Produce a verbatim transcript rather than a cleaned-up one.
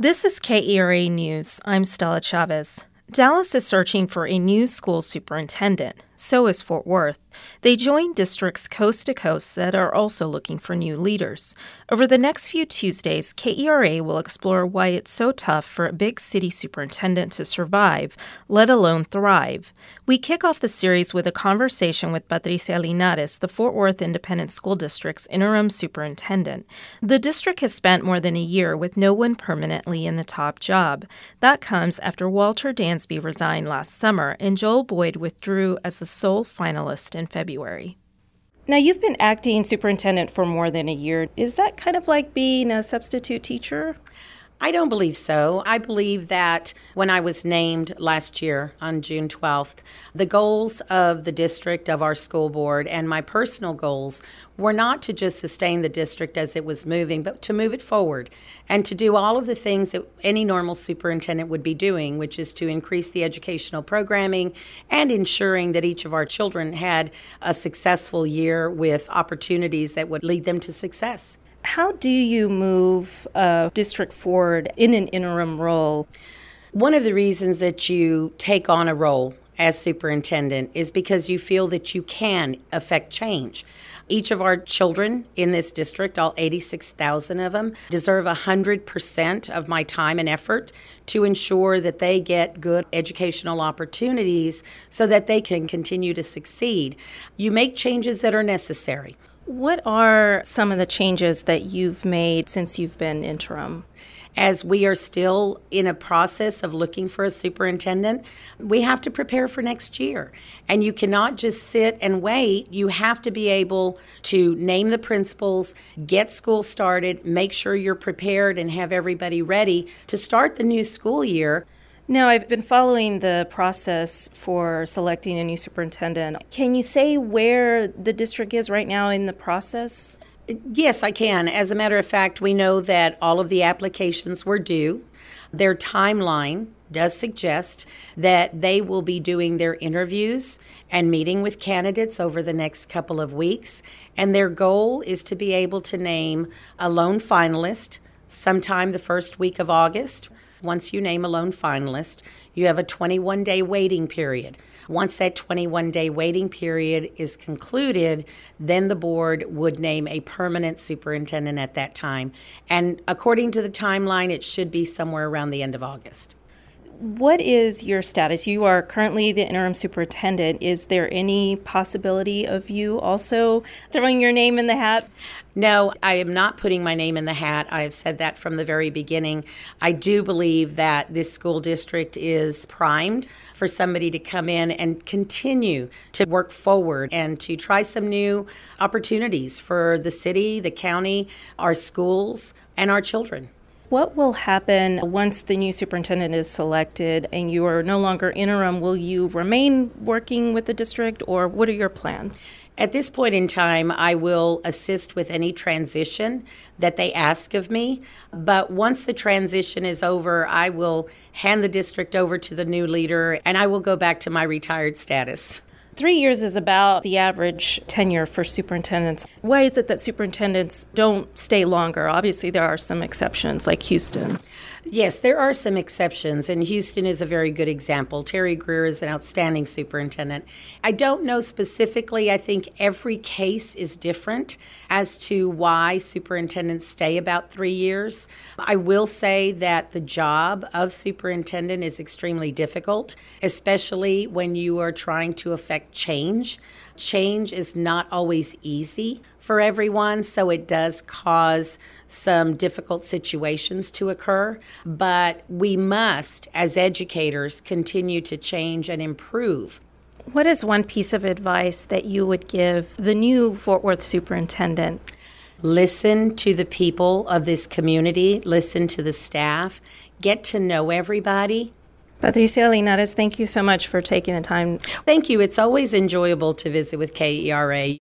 This is K E R A News. I'm Stella Chavez. Dallas is searching for a new school superintendent. So is Fort Worth. They join districts coast to coast that are also looking for new leaders. Over the next few Tuesdays, K E R A will explore why it's so tough for a big city superintendent to survive, let alone thrive. We kick off the series with a conversation with Patricia Linares, the Fort Worth Independent School District's interim superintendent. The district has spent more than a year with no one permanently in the top job. That comes after Walter Dansby resigned last summer and Joel Boyd withdrew as the sole finalist in February. Now, you've been acting superintendent for more than a year. Is that kind of like being a substitute teacher? I don't believe so. I believe that when I was named last year on June twelfth, the goals of the district, of our school board, and my personal goals were not to just sustain the district as it was moving, but to move it forward and to do all of the things that any normal superintendent would be doing, which is to increase the educational programming and ensuring that each of our children had a successful year with opportunities that would lead them to success. How do you move a district forward in an interim role? One of the reasons that you take on a role as superintendent is because you feel that you can affect change. Each of our children in this district, all eighty-six thousand of them, deserve one hundred percent of my time and effort to ensure that they get good educational opportunities so that they can continue to succeed. You make changes that are necessary. What are some of the changes that you've made since you've been interim? As we are still in a process of looking for a superintendent, we have to prepare for next year. And you cannot just sit and wait. You have to be able to name the principals, get school started, make sure you're prepared and have everybody ready to start the new school year. Now, I've been following the process for selecting a new superintendent. Can you say where the district is right now in the process? Yes, I can. As a matter of fact, we know that all of the applications were due. Their timeline does suggest that they will be doing their interviews and meeting with candidates over the next couple of weeks. And their goal is to be able to name a lone finalist sometime the first week of August. Once you name a lone finalist, you have a twenty-one day waiting period. Once that twenty-one day waiting period is concluded, then the board would name a permanent superintendent at that time. And according to the timeline, it should be somewhere around the end of August. What is your status? You are currently the interim superintendent. Is there any possibility of you also throwing your name in the hat? No, I am not putting my name in the hat. I have said that from the very beginning. I do believe that this school district is primed for somebody to come in and continue to work forward and to try some new opportunities for the city, the county, our schools, and our children. What will happen once the new superintendent is selected and you are no longer interim? Will you remain working with the district, or what are your plans? At this point in time, I will assist with any transition that they ask of me. But once the transition is over, I will hand the district over to the new leader, and I will go back to my retired status. Three years is about the average tenure for superintendents. Why is it that superintendents don't stay longer? Obviously, there are some exceptions, like Houston. Yes, there are some exceptions, and Houston is a very good example. Terry Greer is an outstanding superintendent. I don't know specifically. I think every case is different as to why superintendents stay about three years. I will say that the job of superintendent is extremely difficult, especially when you are trying to affect change. Change is not always easy for everyone, so it does cause some difficult situations to occur. But we must, as educators, continue to change and improve. What is one piece of advice that you would give the new Fort Worth superintendent? Listen to the people of this community, listen to the staff, get to know everybody. Patricia Linares, thank you so much for taking the time. Thank you. It's always enjoyable to visit with K E R A.